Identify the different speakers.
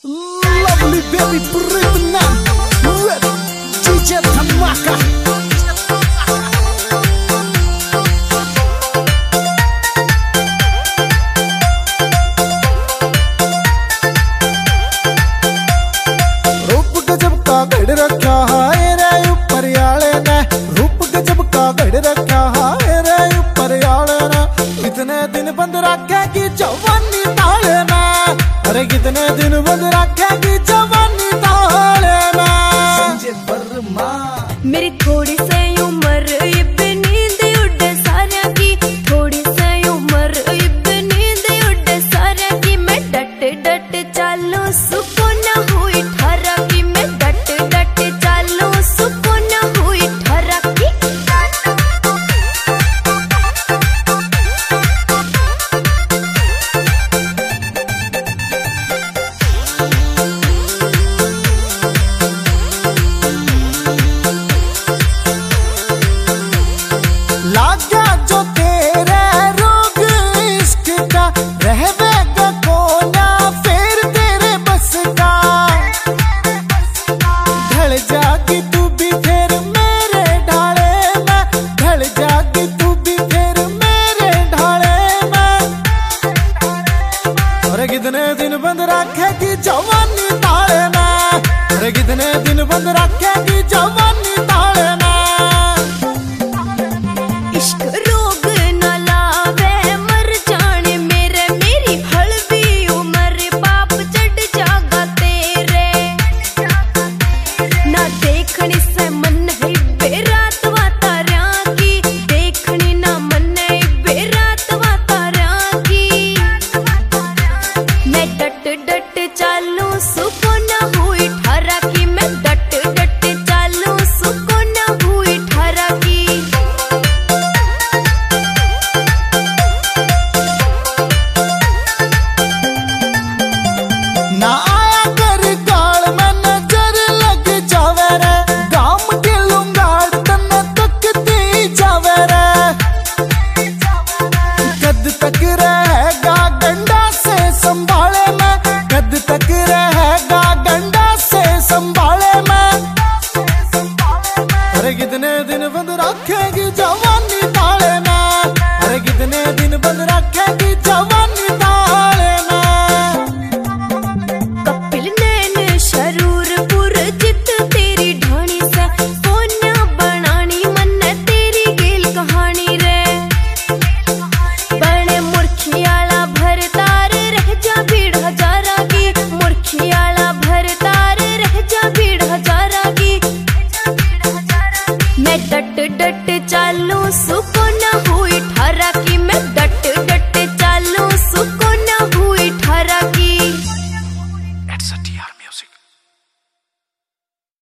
Speaker 1: Lovely baby Britna with DJ Dhamaka. रूप गजब का गढ़ रखा है रे ऊपर याले ने, रूप गजब का गढ़ रखा है रे ऊपर याले ने। कितने दिन बंद रखेगी जवानी ताले में, अरे कितने दिन बंद रखेगी जवानी ताले में। संजय वर्मा
Speaker 2: मेरी थोड़ी सी उम्र इब नींद उड़े सारा की, थोड़ी सी उम्र इब नींद उड़े सारा की। मैं डट डट चालू सुकून हुई ठहरा की, मैं डट डट चालू सुकून हुई ठहरा की।
Speaker 1: लागा जो तेरे रोग इश्क का, रहवेगा कोना फिर तेरे बस का। ढल जागी तू भी फिर मेरे ढाले में, ढल जागी तू भी फिर मेरे ढाले में। अरे कितने दिन बंद रखेगी जवानी ताले में, अरे कितने दिन बंद रखेगी जवानी ताले में।
Speaker 2: इश्क रोग न लावे मर जाने मेरे, मेरी हल्दी उम्र पाप चढ़ जागा तेरे। ना देखनी से मन है बेरात वातारा की, देखनी ना मन है बेरात वातारा की। मैं डट डट चालू सुख